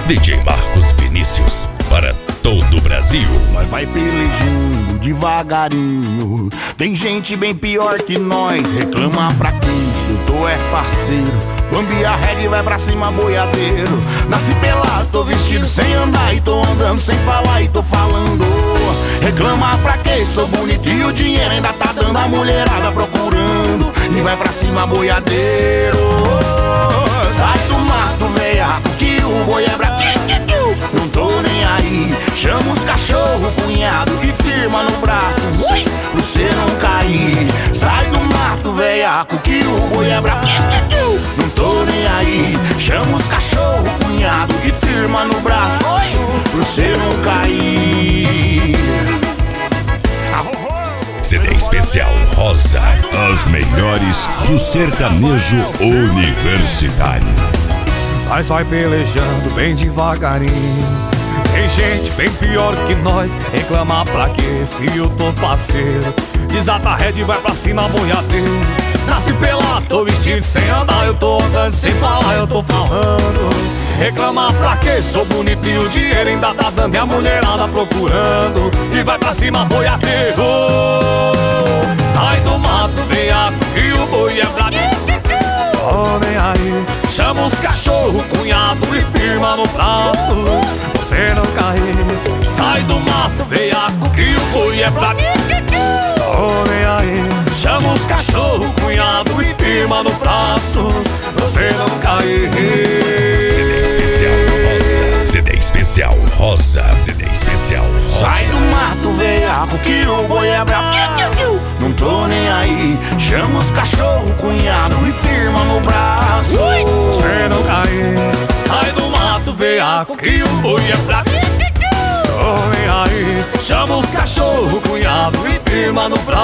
DJ Marcos Vinícius, para todo o Brasil. Nós vai pelejando devagarinho. Tem gente bem pior que nós, reclama pra quem se eu tô é faceiro. Bambi a regra e vai pra cima boiadeiro. Nasci pelado, tô vestido sem andar e tô andando sem falar e tô falando. Reclama pra quê? Sou bonito e o dinheiro ainda tá dando, a mulherada procurando. E vai pra cima boiadeiro. Sai do mato, veiaco, que o boi é brabo. Não tô nem aí. Chama os cachorro, cunhado, e firma no braço pra você não cair. Sai do mato, veiaco, que o boi é brabo. Não tô nem aí. Chama os cachorro, cunhado, e firma no braço pra você não cair. CD especial Rosa. As melhores do sertanejo universitário. Nós vai pelejando bem devagarinho. Tem gente bem pior que nós, reclamar pra quê se eu tô faceiro. Desata a rede e vai pra cima boiadeiro. Nasci pelado, tô vestido sem andar, eu tô andando sem falar, eu tô falando. Reclamar pra quê? Sou bonito e o dinheiro ainda tá dando, e a mulherada procurando. E vai pra cima boiadeiro. Sai do mato, veiaco, que o boi é brabo. Oh, nem aí. Chama os cachorro, cunhado, e firma no braço você não cair. Sai do mato, veiaco, que o boi é brabo. Oh, nem aí. Chama os cachorro, cunhado, e firma no braço você não cair. CD especial Rosa. CD especial Rosa. CD especial Rosa. Sai do mato, veiaco, que o boi é brabo. Não tô nem aí. Chama os cachorro, cunhado, e firma no braço você não cair. Sai do mato, veiaco, que o boi é brabo. Oh, nem aí. Chama os cachorro, cunhado, e firma no braço